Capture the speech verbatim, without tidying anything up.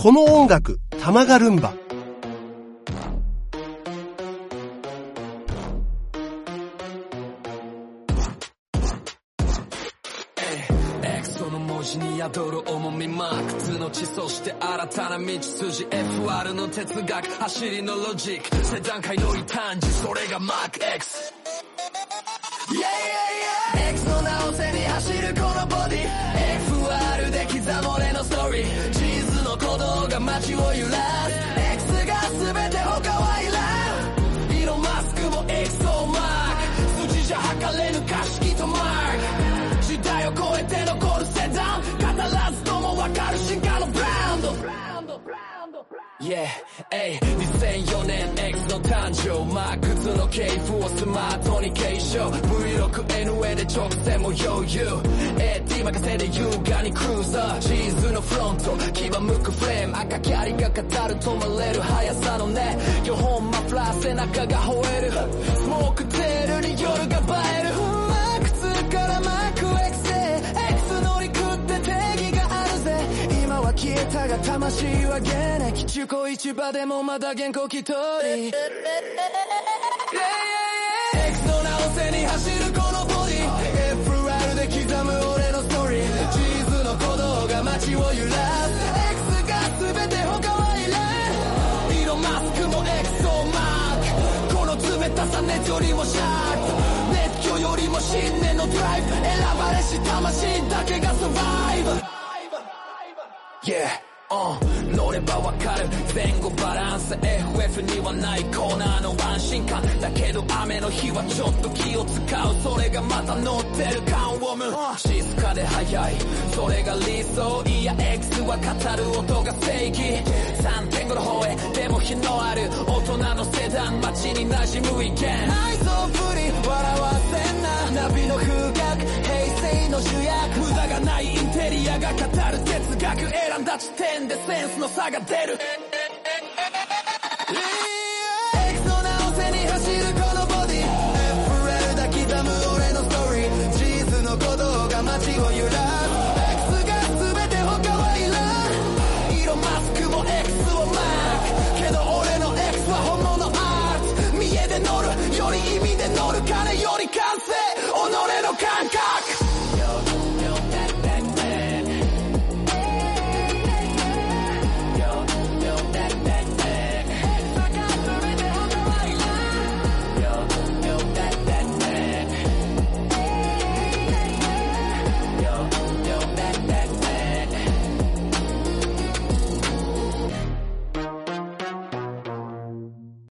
この音楽、タマガルンバ。 に宿る重みマーク靴の地そして新たな道筋 エフアール の哲学走りのロジック世段階の異端児それがマーク X Yeah yeah yeah X の名を背に走るこのボディ エフアール で刻む俺のストーリー地図の鼓動が街を揺らす X が全て他はいらん色マスクも X をマーク筋じゃ測れぬ可式とマーク時代を超えて残るセダン語らずともわかる進化のブランド Yeah, にせんよねん X の誕生マークツの系譜をスマートに継承 ブイろくエヌエー で直線も余裕 エーティー 任せで優雅にクルーザーチーズのフロント牙向くフレーム赤キャリが語る止まれる速さのねよんほんマフラー背中が吠えるスモークテールに夜が映えるマークツからマーク X へ X 乗り食って定義があるぜ今は消えたが魂は現役中古市場でもまだ原稿一人 X の名を背に走るこのボディ エフアール で刻む俺のストーリー地図の鼓動が街を揺らす X が全て他はいらん色マスクも X をマークこの冷たさ熱よりもシャープ熱狂よりも信念のドライブ選ばれし魂だけがサバイブ Yeah Uh, 乗ればわかる前後バランス エフエフ にはないコーナーの安心感だけど雨の日はちょっと気を使うそれがまた乗ってる感を生む静かで速いそれが理想いや X は語る音が正義 さんてんご の方へでも日のある大人のセダン街に馴染む意見内臓振り笑わせんなナビの風格平成の主役無駄がないインテリアが語る哲学選んだ地点でセンスの差が出る X の名を背に走るこのボディ エフアール だ刻む俺のストーリー地図の鼓動が街を揺らす X が全て他はいらん色マスクも X をマークけど俺の X は本物アーツ見栄で乗るより意味で乗る金より金